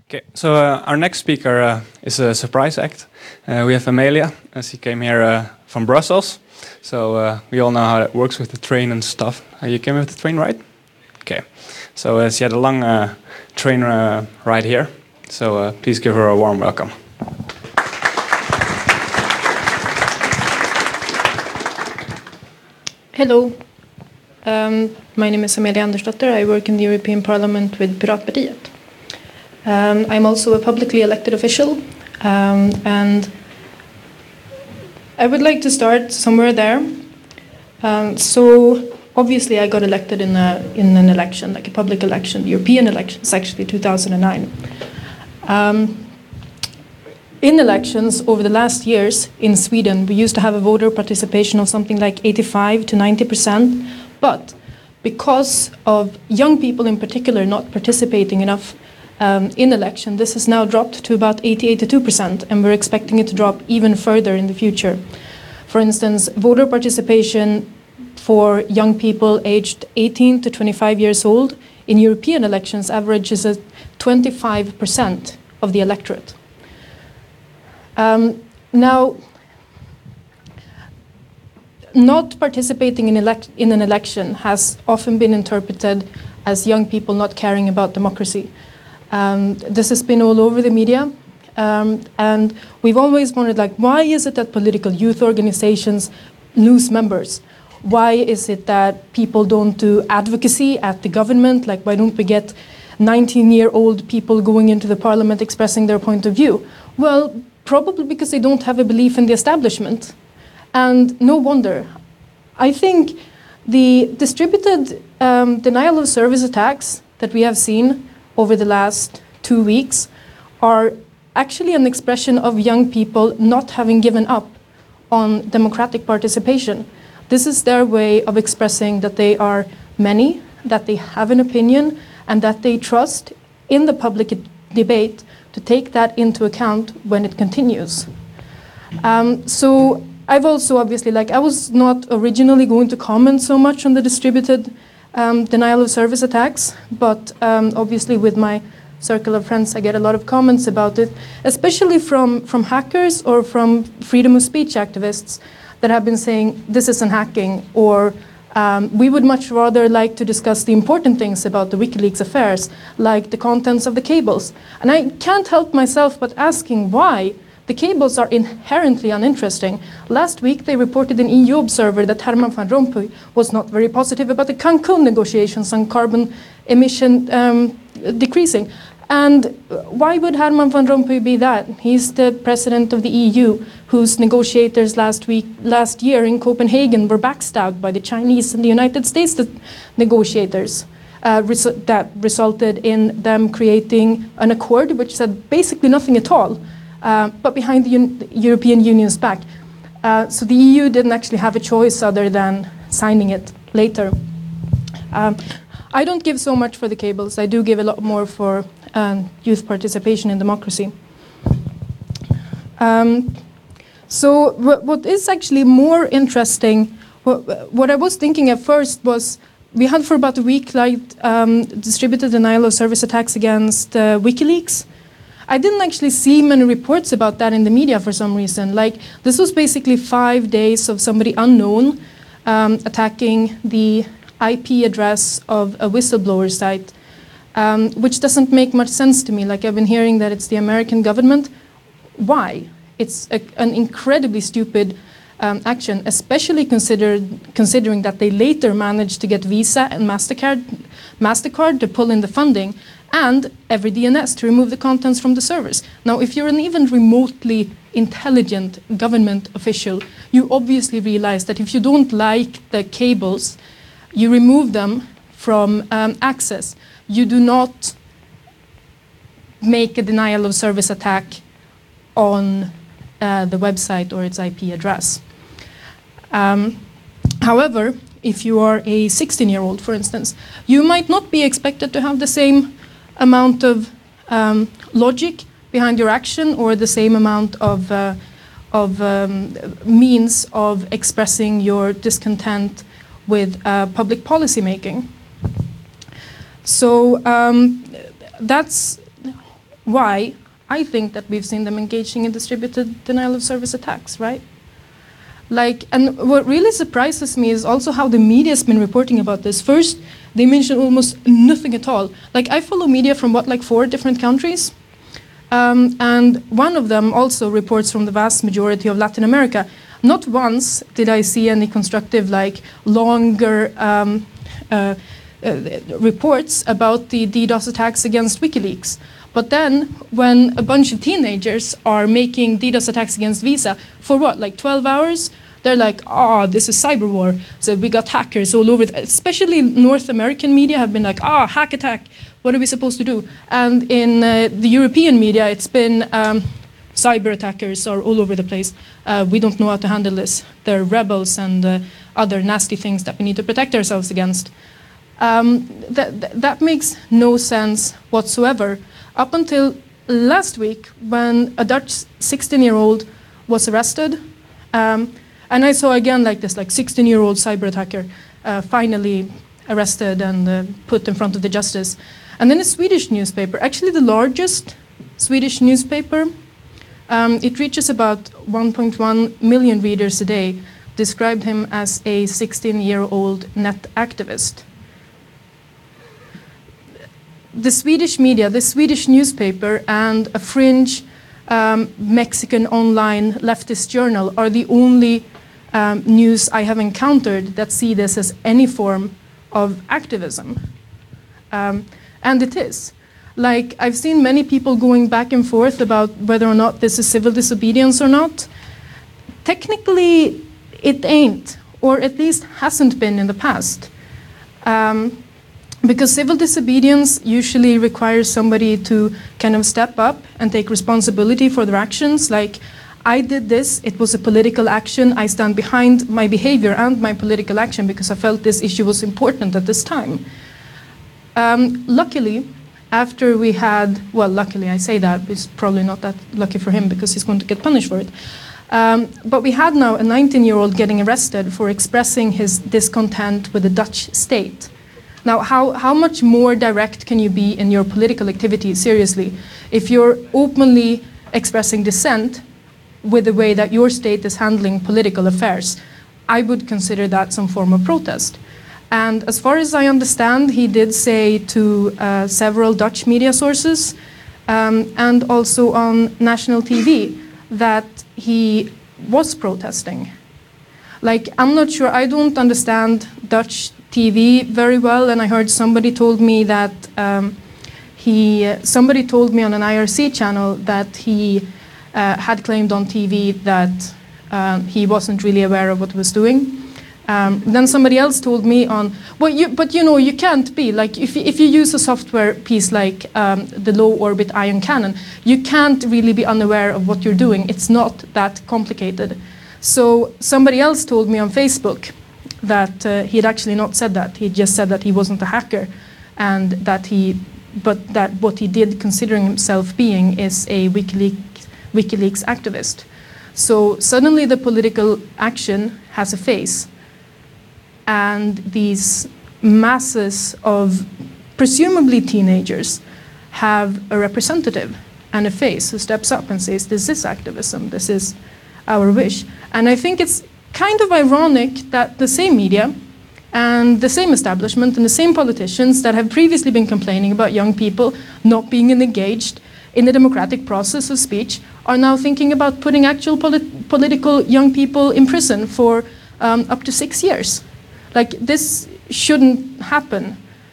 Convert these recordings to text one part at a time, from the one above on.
Okay, so our next speaker is a surprise act. We have Amelia, as she came here from Brussels. So we all know how it works with the train and stuff. You came with the train, right? Okay, so she had a long train ride here. So please give her a warm welcome. Hello, my name is Amelia Andersdotter. I work in the European Parliament with Piratpartiet. I'm also a publicly elected official, and I would like to start somewhere there. So obviously I got elected in an election, like a public election, European elections, actually 2009. In elections over the last years in Sweden, we used to have a voter participation of something like 85 to 90%, but because of young people in particular not participating enough in election, this has now dropped to about 82%, and we're expecting it to drop even further in the future. For instance, voter participation for young people aged 18 to 25 years old in European elections averages at 25% of the electorate. Now, not participating in an election has often been interpreted as young people not caring about democracy. This has been all over the media, and we've always wondered, like, why is it that political youth organizations lose members? Why is it that people don't do advocacy at the government? Like, why don't we get 19-year-old people going into the parliament expressing their point of view? Well, probably because they don't have a belief in the establishment. And no wonder. I think the distributed denial of service attacks that we have seen over the last 2 weeks are actually an expression of young people not having given up on democratic participation. This is their way of expressing that they are many, that they have an opinion, and that they trust in the public debate to take that into account when it continues. So I've also obviously, I was not originally going to comment so much on the distributed denial of service attacks, but obviously with my circle of friends I get a lot of comments about it, especially from hackers or from freedom of speech activists that have been saying this isn't hacking, or we would much rather like to discuss the important things about the WikiLeaks affairs, like the contents of the cables. And I can't help myself but asking why. The cables are inherently uninteresting. Last week they reported in EU Observer that Herman van Rompuy was not very positive about the Cancun negotiations on carbon emission decreasing. And why would Herman van Rompuy be that? He's the president of the EU, whose negotiators last year in Copenhagen were backstabbed by the Chinese and the United States negotiators. That resulted in them creating an accord which said basically nothing at all, but behind the European Union's back. So the EU didn't actually have a choice other than signing it later. I don't give so much for the cables. I do give a lot more for youth participation in democracy. So what is actually more interesting, what I was thinking at first was, we had for about a week distributed denial of service attacks against WikiLeaks. I didn't actually see many reports about that in the media for some reason. This was basically 5 days of somebody unknown attacking the IP address of a whistleblower site, which doesn't make much sense to me. I've been hearing that it's the American government. Why? It's an incredibly stupid action, especially considering that they later managed to get Visa and MasterCard to pull in the funding, and every DNS to remove the contents from the servers. Now, if you're an even remotely intelligent government official, you obviously realize that if you don't like the cables, you remove them from access. You do not make a denial of service attack on the website or its IP address. However, if you are a 16-year-old, for instance, you might not be expected to have the same amount of logic behind your action, or the same amount of means of expressing your discontent with public policy making. So that's why I think that we've seen them engaging in distributed denial of service attacks, right? Like, and what really surprises me is also how the media has been reporting about this. First, they mention almost nothing at all. Like, I follow media from like 4 different countries, and one of them also reports from the vast majority of Latin America. Not once did I see any constructive, like, longer reports about the DDoS attacks against WikiLeaks. But then, when a bunch of teenagers are making DDoS attacks against Visa, for what, like 12 hours? They're like, oh, this is cyber war. So we got hackers all over. Especially North American media have been like, hack attack. What are we supposed to do? And in the European media, it's been cyber attackers are all over the place. We don't know how to handle this. They're rebels and other nasty things that we need to protect ourselves against. That makes no sense whatsoever. Up until last week, when a Dutch 16-year-old was arrested, and I saw again like this, like 16-year-old cyber attacker finally arrested and put in front of the justice. And then a Swedish newspaper, actually the largest Swedish newspaper, it reaches about 1.1 million readers a day, described him as a 16-year-old net activist. The Swedish media, the Swedish newspaper, and a fringe Mexican online leftist journal are the only news I have encountered that see this as any form of activism. And it is. Like, I've seen many people going back and forth about whether or not this is civil disobedience or not. Technically, it ain't, or at least hasn't been in the past. Because civil disobedience usually requires somebody to kind of step up and take responsibility for their actions. Like, I did this, it was a political action, I stand behind my behavior and my political action because I felt this issue was important at this time. Luckily, after we had, well, luckily I say that, it's probably not that lucky for him because he's going to get punished for it. But we had now a 19-year-old getting arrested for expressing his discontent with the Dutch state. Now, how much more direct can you be in your political activity, seriously? If you're openly expressing dissent with the way that your state is handling political affairs, I would consider that some form of protest. And as far as I understand, he did say to several Dutch media sources and also on national TV that he was protesting. Like, I'm not sure, I don't understand Dutch TV very well, and I heard somebody told me that somebody told me on an IRC channel that he had claimed on TV that he wasn't really aware of what he was doing. Then somebody else told me on, well, but you know, you can't be, like, if you use a software piece like the low orbit ion cannon, you can't really be unaware of what you're doing. It's not that complicated. So somebody else told me on Facebook that he had actually not said that. He just said that he wasn't a hacker, and that that what he did, considering himself being, is a WikiLeaks activist. So suddenly the political action has a face, and these masses of presumably teenagers have a representative and a face who steps up and says, this is activism, this is our wish. And I think it's kind of ironic that the same media and the same establishment and the same politicians that have previously been complaining about young people not being engaged in the democratic process of speech are now thinking about putting actual political young people in prison for up to 6 years. Like, this shouldn't happen.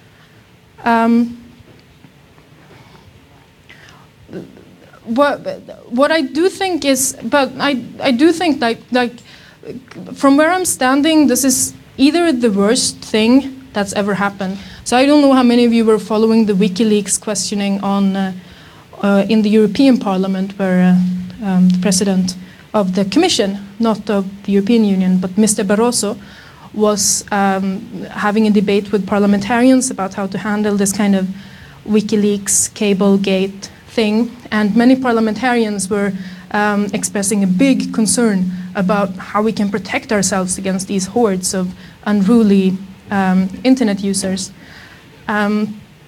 What I do think is, but I do think like from where I'm standing, this is either the worst thing that's ever happened. So I don't know how many of you were following the WikiLeaks questioning on in the European Parliament, where the president of the Commission, not of the European Union, but Mr. Barroso, was having a debate with parliamentarians about how to handle this kind of WikiLeaks Cablegate thing, and many parliamentarians were expressing a big concern about how we can protect ourselves against these hordes of unruly internet users.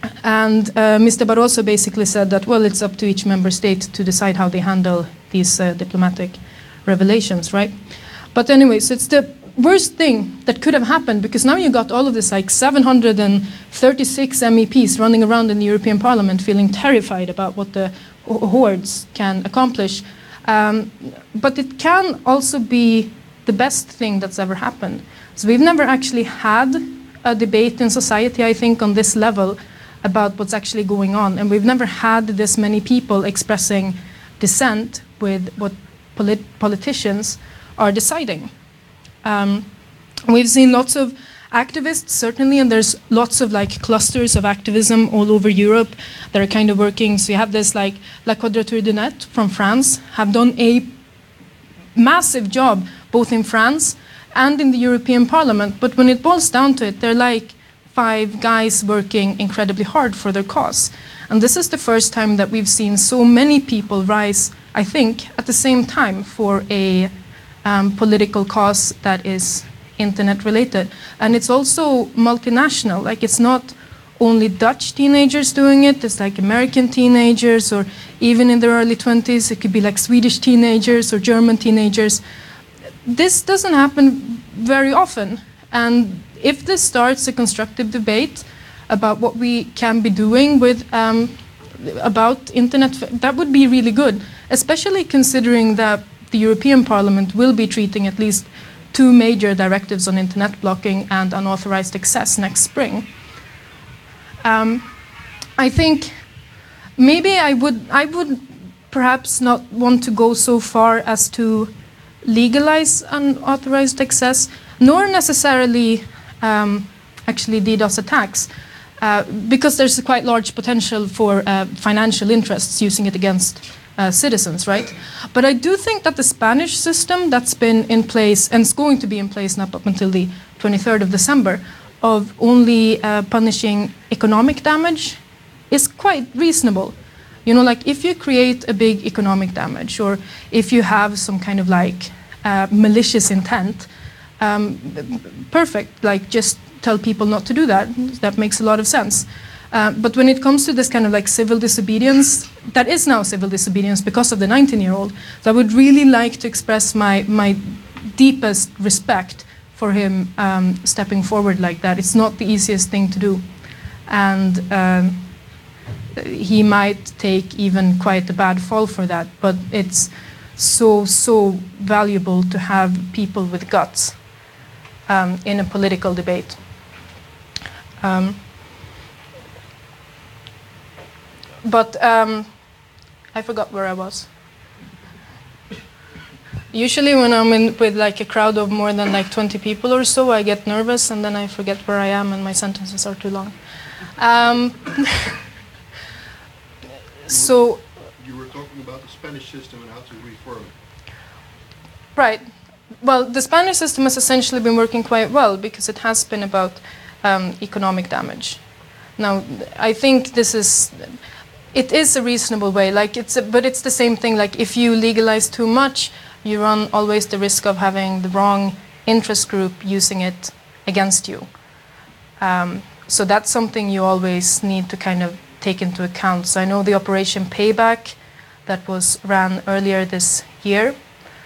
And Mr. Barroso basically said that, well, it's up to each member state to decide how they handle these diplomatic revelations, right? But anyways, it's the worst thing that could have happened, because now you got all of this, like 736 MEPs running around in the European Parliament feeling terrified about what the hordes can accomplish. But it can also be the best thing that's ever happened. So we've never actually had a debate in society, I think, on this level about what's actually going on. And we've never had this many people expressing dissent with what politicians are deciding. We've seen lots of activists, certainly, and there's lots of like clusters of activism all over Europe that are kind of working. So you have this like La Quadrature du Net from France, have done a massive job both in France and in the European Parliament. But when it boils down to it, they're like 5 guys working incredibly hard for their cause. And this is the first time that we've seen so many people rise, I think, at the same time for a political cause that is internet related. And it's also multinational. Like, it's not only Dutch teenagers doing it, it's like American teenagers, or even in their early 20s, it could be like Swedish teenagers or German teenagers. This doesn't happen very often. And if this starts a constructive debate about what we can be doing with about internet, that would be really good, especially considering that the European Parliament will be treating at least 2 major directives on internet blocking and unauthorized access next spring. I think maybe I would perhaps not want to go so far as to legalize unauthorized access, nor necessarily actually DDoS attacks, because there's a quite large potential for financial interests using it against citizens, right? But I do think that the Spanish system that's been in place, and is going to be in place now up until the 23rd of December, of only punishing economic damage is quite reasonable. You know, like if you create a big economic damage, or if you have some kind of like malicious intent, perfect, like just tell people not to do that. That makes a lot of sense. But when it comes to this kind of like civil disobedience, that is now civil disobedience because of the 19-year-old, so I would really like to express my deepest respect for him stepping forward like that. It's not the easiest thing to do. And he might take even quite a bad fall for that, but it's so valuable to have people with guts in a political debate. But I forgot where I was. Usually when I'm in with like a crowd of more than like 20 people or so, I get nervous and then I forget where I am and my sentences are too long. So you were talking about the Spanish system and how to reform it. Right. Well, the Spanish system has essentially been working quite well because it has been about economic damage. Now, I think it is a reasonable way. Like but it's the same thing. Like if you legalize too much, you run always the risk of having the wrong interest group using it against you. So that's something you always need to kind of take into account. So I know the Operation Payback that was ran earlier this year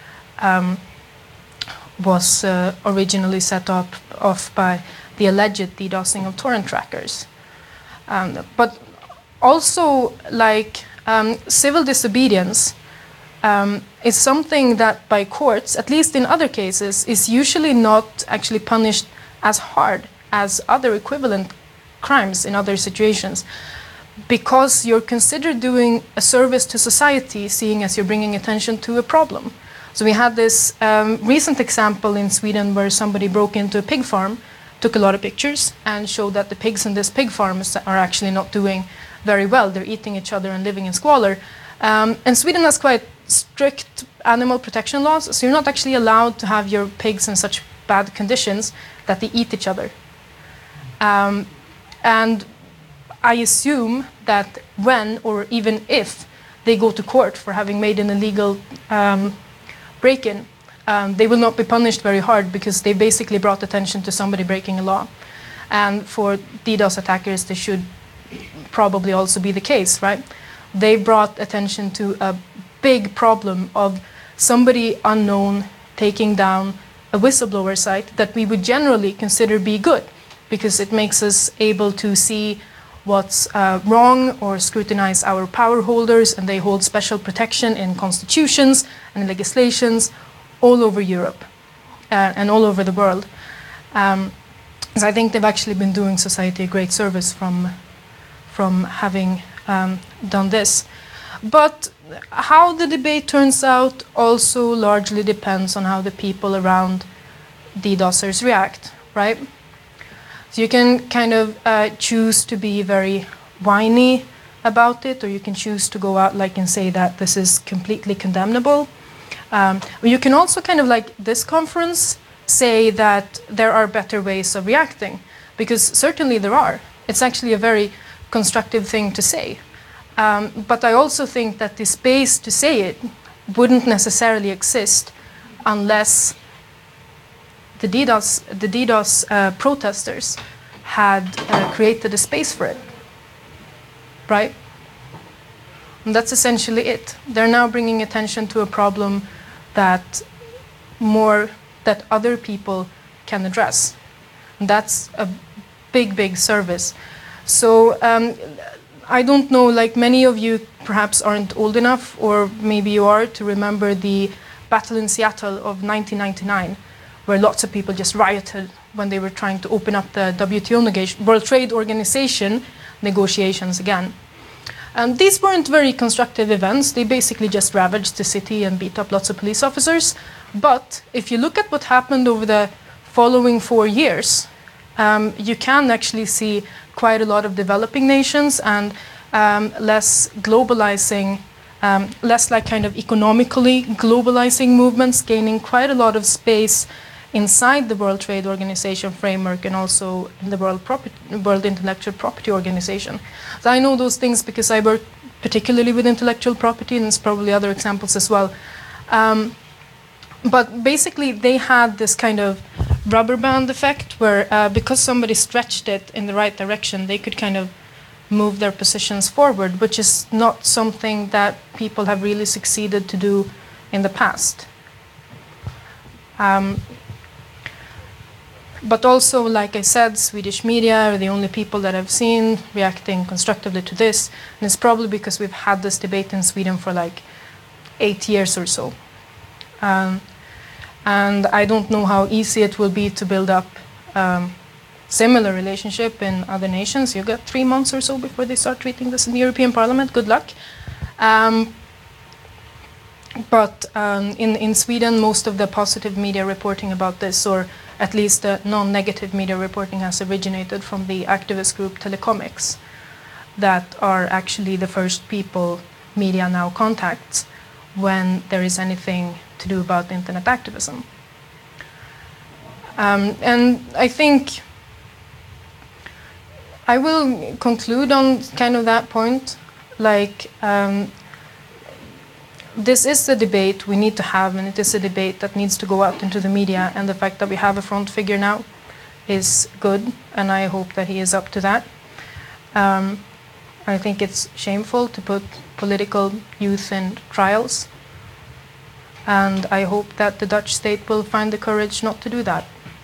was originally set off by the alleged DDoSing of torrent trackers. But also, like civil disobedience is something that by courts, at least in other cases, is usually not actually punished as hard as other equivalent crimes in other situations, because you're considered doing a service to society, seeing as you're bringing attention to a problem. So we had this recent example in Sweden where somebody broke into a pig farm, took a lot of pictures, and showed that the pigs in this pig farm are actually not doing very well. They're eating each other and living in squalor. And Sweden has quite strict animal protection laws, so you're not actually allowed to have your pigs in such bad conditions that they eat each other. And I assume that when, or even if, they go to court for having made an illegal break-in, they will not be punished very hard because they basically brought attention to somebody breaking a law. And for DDoS attackers, they should probably also be the case, right? They brought attention to a big problem of somebody unknown taking down a whistleblower site that we would generally consider be good, because it makes us able to see what's wrong or scrutinize our power holders, and they hold special protection in constitutions and legislations all over Europe and all over the world. So I think they've actually been doing society a great service from having done this. But how the debate turns out also largely depends on how the people around DDoSers react, right? So you can kind of choose to be very whiny about it, or you can choose to go out like and say that this is completely condemnable. You can also kind of like this conference say that there are better ways of reacting, because certainly there are. It's actually a very constructive thing to say. But I also think that the space to say it wouldn't necessarily exist unless the DDoS protesters had created a space for it, right? And that's essentially it. They're now bringing attention to a problem that other people can address. And that's a big, big service. So I don't know, like many of you perhaps aren't old enough, or maybe you are, to remember the battle in Seattle of 1999, where lots of people just rioted when they were trying to open up the WTO, World Trade Organization, negotiations again. And these weren't very constructive events. They basically just ravaged the city and beat up lots of police officers. But if you look at what happened over the following 4 years, you can actually see quite a lot of developing nations and less globalizing, less like kind of economically globalizing movements gaining quite a lot of space inside the World Trade Organization framework and also in the World Intellectual Property Organization. So I know those things because I work particularly with intellectual property, and there's probably other examples as well. But basically they had this kind of rubber band effect where because somebody stretched it in the right direction, they could kind of move their positions forward, which is not something that people have really succeeded to do in the past. But also, like I said, Swedish media are the only people that I've seen reacting constructively to this, and it's probably because we've had this debate in Sweden for like 8 years or so. And I don't know how easy it will be to build up similar relationship in other nations. You got 3 months or so before they start treating this in the European Parliament. Good luck. But in Sweden, most of the positive media reporting about this, or at least the non-negative media reporting, has originated from the activist group Telecomics, that are actually the first people media now contacts when there is anything to do about internet activism. And I think I will conclude on kind of that point. Like, this is the debate we need to have, and it is a debate that needs to go out into the media, and the fact that we have a front figure now is good, and I hope that he is up to that. I think it's shameful to put political youth in trials, and I hope that the Dutch state will find the courage not to do that.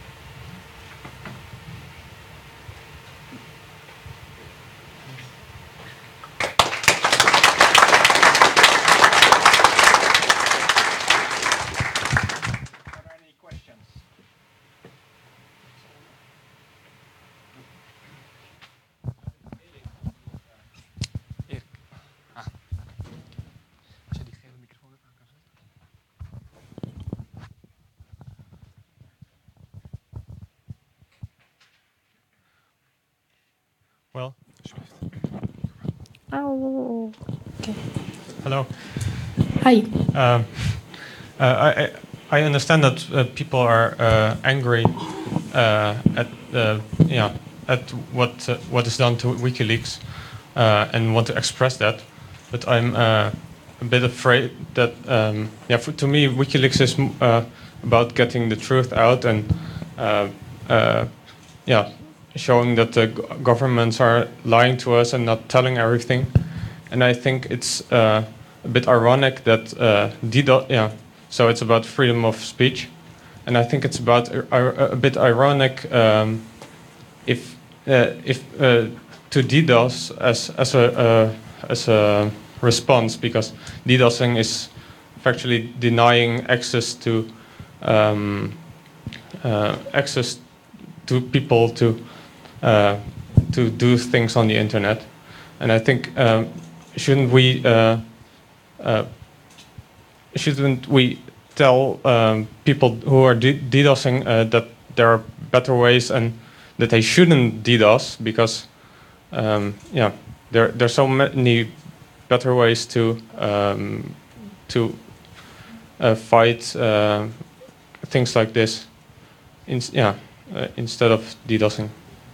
Well. Oh, okay. Hello. Hi. I understand that people are angry at what is done to WikiLeaks and want to express that, but I'm a bit afraid that to me WikiLeaks is about getting the truth out and showing that the governments are lying to us and not telling everything. And I think it's a bit ironic that DDoS, so it's about freedom of speech, and I think it's about a bit ironic if to DDoS as a response, because DDoSing is factually denying access to people to do things on the internet. And I think shouldn't we tell people who are DDoSing that there are better ways and that they shouldn't DDoS, because there are so many better ways to fight things like this, instead of DDoSing.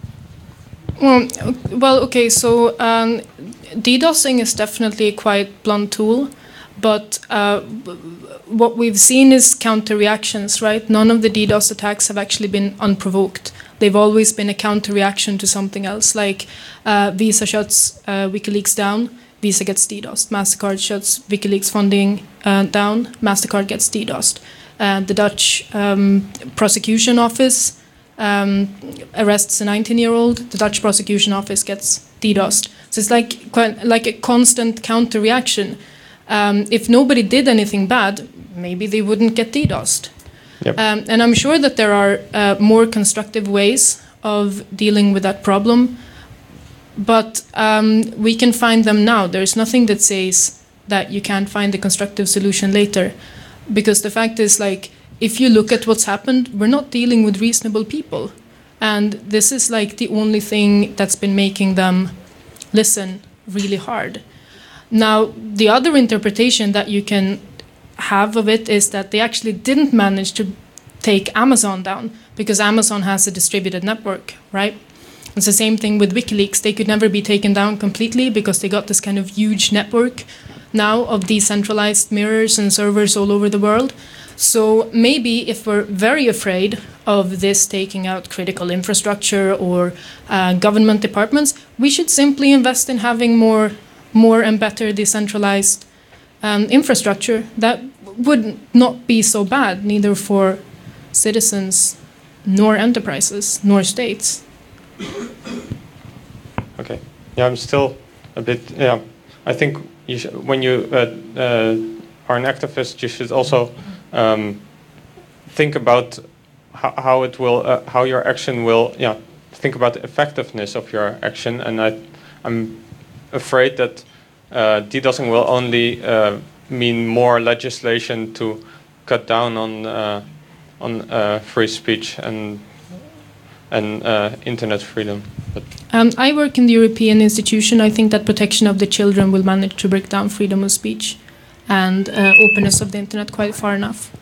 Well, okay, so DDoSing is definitely a quite blunt tool, but what we've seen is counter-reactions, right? None of the DDoS attacks have actually been unprovoked. They've always been a counter-reaction to something else, like Visa shuts WikiLeaks down, Visa gets DDoSed. MasterCard shuts WikiLeaks funding down, MasterCard gets DDoSed. The Dutch prosecution office arrests a 19-year-old, the Dutch prosecution office gets DDoSed. So it's like a constant counter-reaction. If nobody did anything bad, maybe they wouldn't get DDoSed. Yep. And I'm sure that there are more constructive ways of dealing with that problem, but we can find them now. There's nothing that says that you can't find a constructive solution later, because the fact is, like, if you look at what's happened, we're not dealing with reasonable people, and this is like the only thing that's been making them listen really hard. Now, the other interpretation that you can have of it is that they actually didn't manage to take Amazon down, because Amazon has a distributed network, right? It's the same thing with WikiLeaks. They could never be taken down completely because they got this kind of huge network now of decentralized mirrors and servers all over the world. So maybe if we're very afraid of this taking out critical infrastructure or government departments, we should simply invest in having more and better decentralized infrastructure. That would not be so bad, neither for citizens, nor enterprises, nor states. Okay. Yeah, I'm still a bit. Yeah, I think when you are an activist, you should also think about how it will, how your action will. Yeah, think about the effectiveness of your action, and I'm afraid that DDoSing will only mean more legislation to cut down on free speech and internet freedom. But I work in the European institution. I think that protection of the children will manage to break down freedom of speech and openness of the internet quite far enough.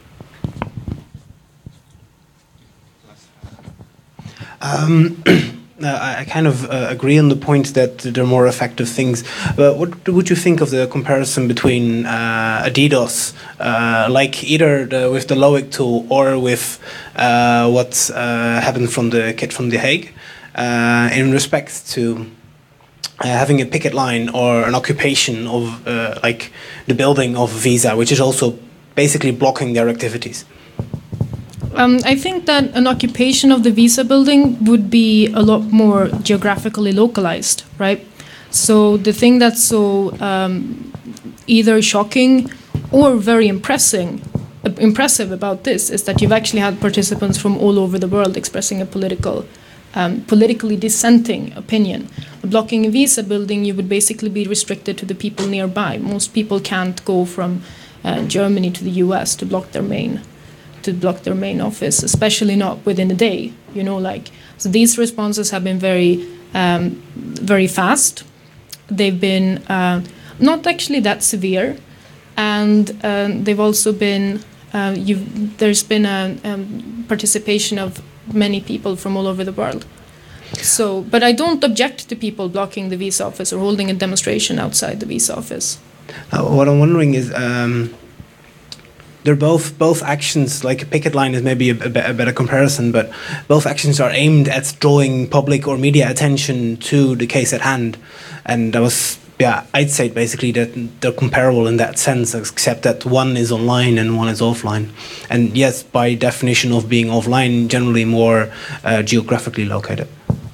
I kind of agree on the point that there are more effective things. But what would you think of the comparison between a DDoS, like either with the Loic tool or with what happened from the kid from The Hague, in respect to having a picket line or an occupation of like the building of Visa, which is also basically blocking their activities? I think that an occupation of the Visa building would be a lot more geographically localized, right? So the thing that's so either shocking or very impressive about this is that you've actually had participants from all over the world expressing a politically dissenting opinion. Blocking a Visa building, you would basically be restricted to the people nearby. Most people can't go from Germany to the US to block their main office, especially not within a day. So these responses have been very fast. They've been not actually that severe, and they've also been there's been a participation of many people from all over the world. So, but I don't object to people blocking the Visa office or holding a demonstration outside the Visa office. What I'm wondering is, they're both actions. Like a picket line is maybe a better comparison, but both actions are aimed at drawing public or media attention to the case at hand. And I'd say basically that they're comparable in that sense, except that one is online and one is offline. And yes, by definition of being offline, generally more geographically located.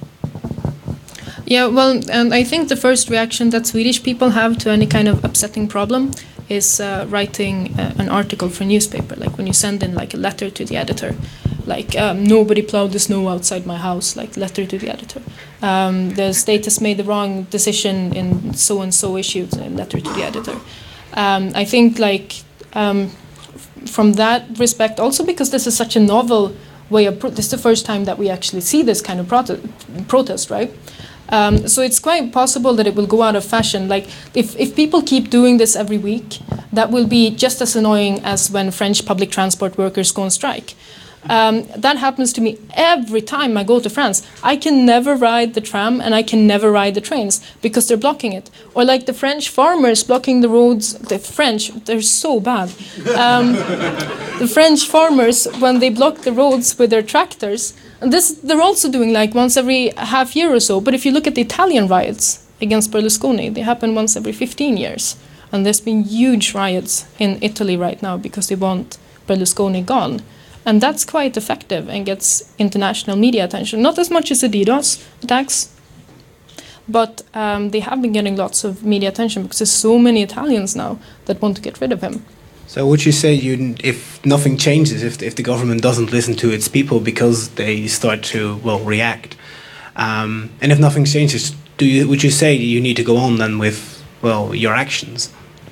Yeah, well, and I think the first reaction that Swedish people have to any kind of upsetting problem is writing an article for a newspaper, like when you send in like a letter to the editor, like nobody plowed the snow outside my house, like letter to the editor. The state has made the wrong decision in so-and-so issues, a letter to the editor. I think like from that respect, also because this is such a novel way of, this is the first time that we actually see this kind of protest, right? So it's quite possible that it will go out of fashion. Like if people keep doing this every week, that will be just as annoying as when French public transport workers go on strike. That happens to me every time I go to France. I can never ride the tram and I can never ride the trains because they're blocking it. Or like the French farmers blocking the roads. The French, they're so bad. The French farmers, when they block the roads with their tractors, and this they're also doing like once every half year or so. But if you look at the Italian riots against Berlusconi, they happen once every 15 years. And there's been huge riots in Italy right now because they want Berlusconi gone. And that's quite effective and gets international media attention. Not as much as the DDoS attacks, but they have been getting lots of media attention because there's so many Italians now that want to get rid of him. So would you say if nothing changes, if the government doesn't listen to its people because they start to, react, and if nothing changes, would you say you need to go on then with, your actions?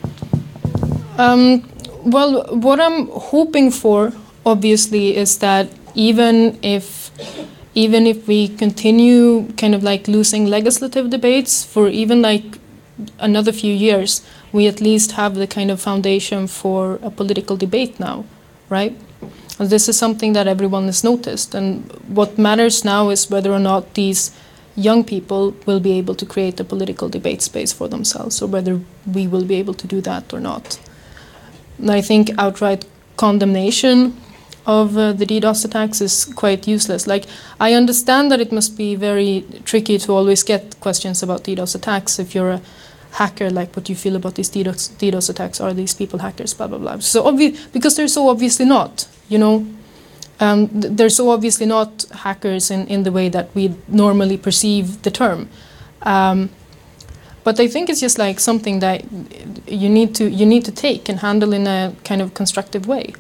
Well, what I'm hoping for, obviously, is that even if we continue kind of like losing legislative debates for even like another few years, we at least have the kind of foundation for a political debate now, right? And this is something that everyone has noticed, and what matters now is whether or not these young people will be able to create a political debate space for themselves, or whether we will be able to do that or not. And I think outright condemnation of the DDoS attacks is quite useless. Like, I understand that it must be very tricky to always get questions about DDoS attacks if you're a hacker, like what do you feel about these DDoS attacks? Are these people hackers? Blah, blah, blah. So because they're so obviously not, they're so obviously not hackers in the way that we normally perceive the term. But I think it's just like something that you need to take and handle in a kind of constructive way.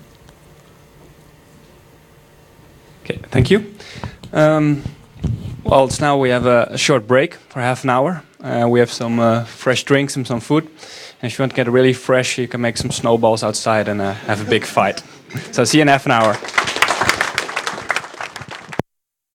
Okay, thank you. Well, it's now we have a short break for half an hour. We have some fresh drinks and some food. And if you want to get really fresh, you can make some snowballs outside and have a big fight. So see you in half an hour.